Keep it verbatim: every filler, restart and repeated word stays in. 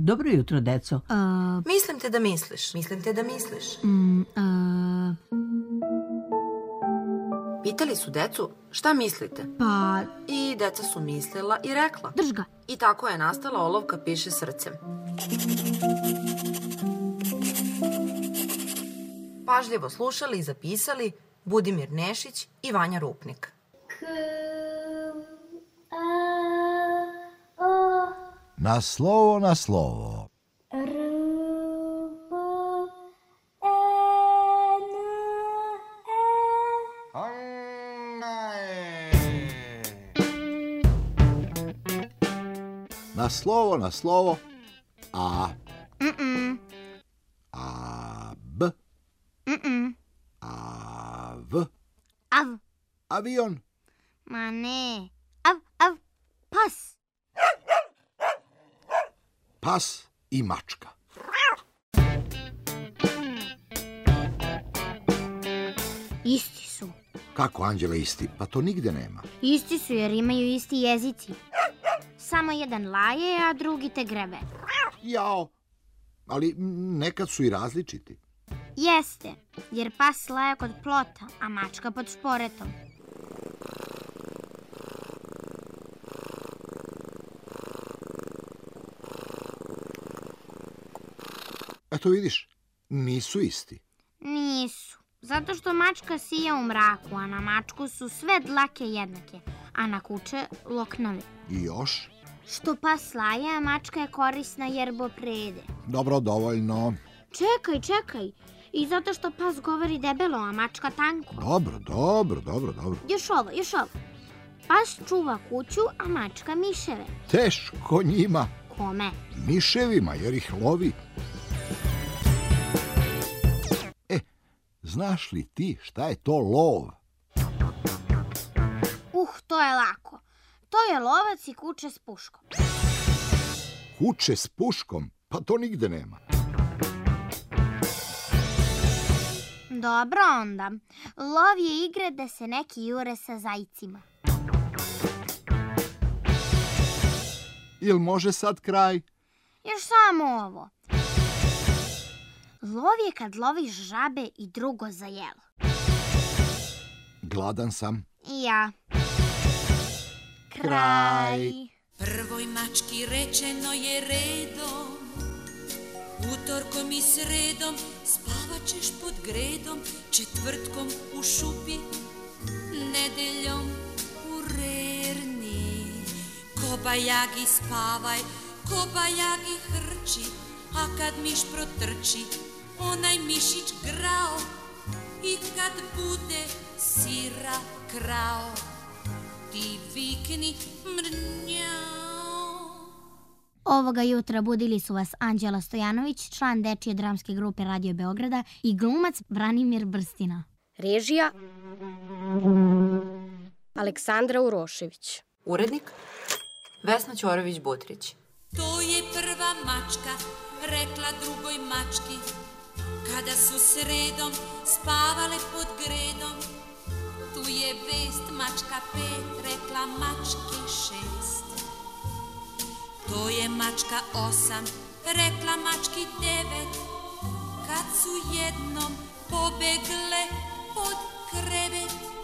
Dobro jutro, deco. Uh, Mislim te da misliš. Mislim te da misliš. Mm, uh... Pitali su decu šta mislite. Pa... I deca su mislila i rekla. Drž ga. I tako je nastala olovka piše srcem. Pažljivo slušali i zapisali Budimir Nešić i Vanja Rupnik. K, a, o, na slovo, na slovo. R, B, E, N, E. Na slovo, na slovo. A. Mm-mm. A, B. Mm-mm. A, V. Av. Avion. Ma ne. Av, av. Pas. Pas i mačka. Isti su. Kako, Anđele, isti? Pa to nigde nema. Isti su jer imaju isti jezici. Samo jedan laje, a drugi te grebe. Jao. Ali nekad su i različiti. Jeste, jer pas laje kod plota, a mačka pod šporetom. Eto vidiš, nisu isti. Nisu, zato što mačka sija u mraku, a na mačku su sve dlake jednake, a na kuće loknave. I još? Što pas laje, a mačka je korisna jer boprede. Dobro, dovoljno. Čekaj, čekaj. I zato što pas govori debelo, a mačka tanko. Dobro, dobro, dobro, dobro. Još ovo, još ovo. Pas čuva kuću, a mačka miševe. Teško njima. Kome? Miševima, jer ih lovi. E, znaš li ti šta je to lov? Uh, to je lako. To je lovac i kuče s puškom. Kuće s puškom? Pa to nigde nema. Dobro onda. Lov je igra da se neki jure sa zajcima. Jel može sad kraj? Još samo ovo. Lov je kad loviš žabe i drugo za jelo. Gladan sam. I ja. Kraj. Prvoj mački rečeno je redom, utorkom i sredom spavat ćeš pod gredom, četvrtkom u šupi, nedeljom u rerni. Kobajagi spavaj, kobajagi hrči, a kad miš protrči, onaj mišić grao, i kad bude sira krao, ti vikni mrnjao. Ovoga jutra budili su vas Anđela Stojanović, član dečije dramske grupe Radio Beograda, i glumac Branimir Brstina. Režija Aleksandra Urošević. Urednik Vesna Ćorović-Butrić. To je prva mačka rekla drugoj mački, kada su sredom spavale pod gredom. Tu je vest, mačka pet rekla mački šest. To je mačka osam rekla mački devet, kad su jednom pobegle pod krevet.